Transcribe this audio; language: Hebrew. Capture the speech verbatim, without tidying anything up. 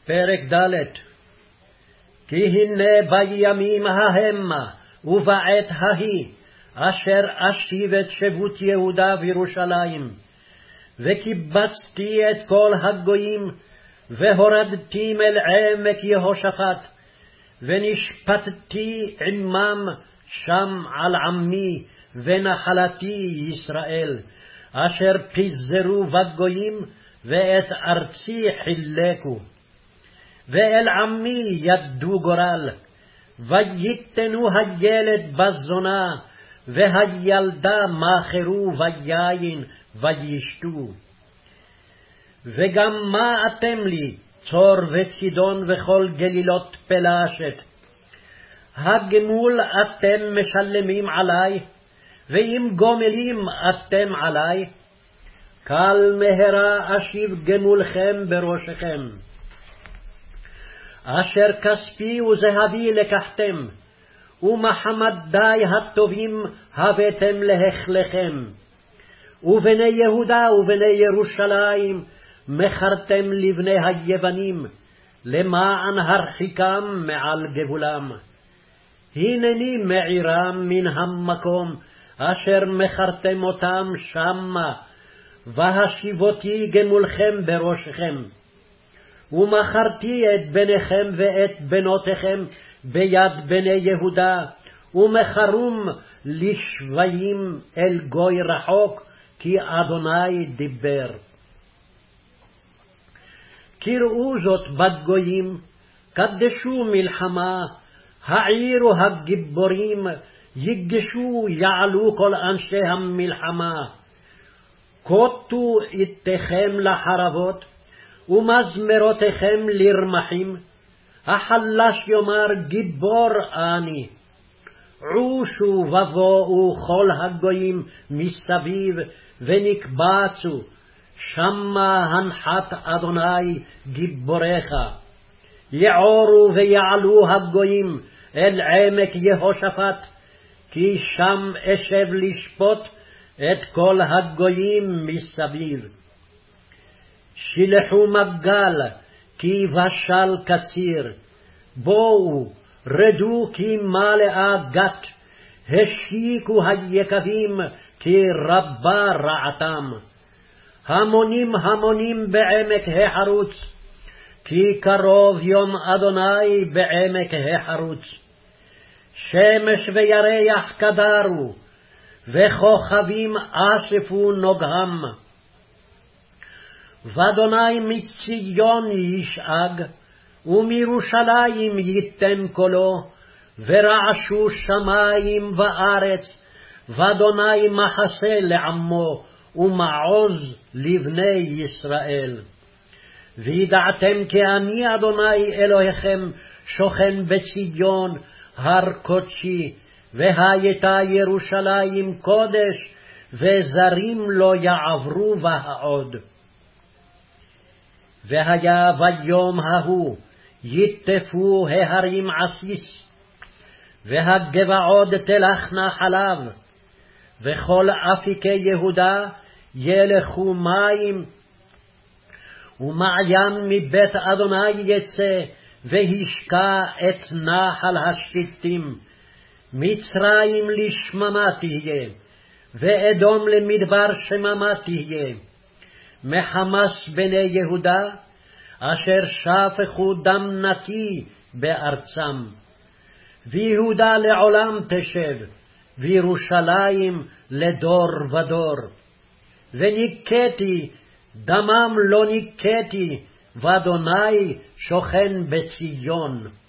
פרק ד'. כי הנה בימים ההמה ובעת ההיא אשר אשיב את שבות יהודה וירושלים, וקיבצתי את כל הגויים, והורדתי אל עמק יהושפט, ונשפטתי עמם שם על עמי ונחלתי ישראל, אשר פיזרו בגויים ואת ארצי חילקו. ואל עמי ידו גורל, ויתנו הילד בזונה, והילדה מאכרו ביין וישתו. וגם מה אתם לי, צור וצידון וכל גלילות פלשת? הגמול אתם משלמים עלי, ואם גומלים אתם עלי, קל מהרה אשיב גמולכם בראשכם. אשר כספי וזהבי לקחתם, ומחמדי הטובים הבאתם להחלכם, ובני יהודה ובני ירושלים מכרתם לבני היוונים, למען הרחיקם מעל גבולם. הנני מעירם מן המקום אשר מכרתם אותם שמה, והשיבותי גמולכם בראשכם. ומכרתי את בניכם ואת בנותיכם ביד בני יהודה, ומכרום לשביים אל גוי רחוק, כי אדוני דיבר. קראו זאת בגויים, קדשו מלחמה, העירו הגיבורים, יגשו יעלו כל אנשי המלחמה. קוטו איתכם לחרבות, ומזמרותיכם לרמחים, החלש יאמר גיבור אני. עושו ובואו כל הגויים מסביב, ונקבצו, שמה הנחת אדוני גיבוריך. יעורו ויעלו הגויים אל עמק יהושפט, כי שם אשב לשפוט את כל הגויים מסביב. שילחו מגל, כי בשל קציר, בואו, רדו כי מלאה גת, השיקו היקבים, כי רבה רעתם. המונים המונים בעמק החרוץ, כי קרוב יום אדוני בעמק החרוץ. שמש וירח קדרו, וכוכבים אספו נוגהם. ואדוני מציון ישאג, ומירושלים ייתן קולו, ורעשו שמים וארץ, ואדוני מחסה לעמו, ומעוז לבני ישראל. וידעתם כי אני אדוני אלוהיכם שוכן בציון הר קודשי, והייתה ירושלים קודש, וזרים לא יעברו בה עוד. והיה ביום ההוא יטפו ההרים עסיס, והגבעות תלכנה חלב, וכל אפיקי יהודה ילכו מים, ומעיין מבית אדוני יצא, והשקע את נחל השיטים. מצרים לשממה תהיה, ואדום למדבר שממה תהיה. מחמס בני יהודה, אשר שפכו דם נקי בארצם. ויהודה לעולם תשב, וירושלים לדור ודור. וניקתי, דמם לא ניקתי, ואדוני שוכן בציון.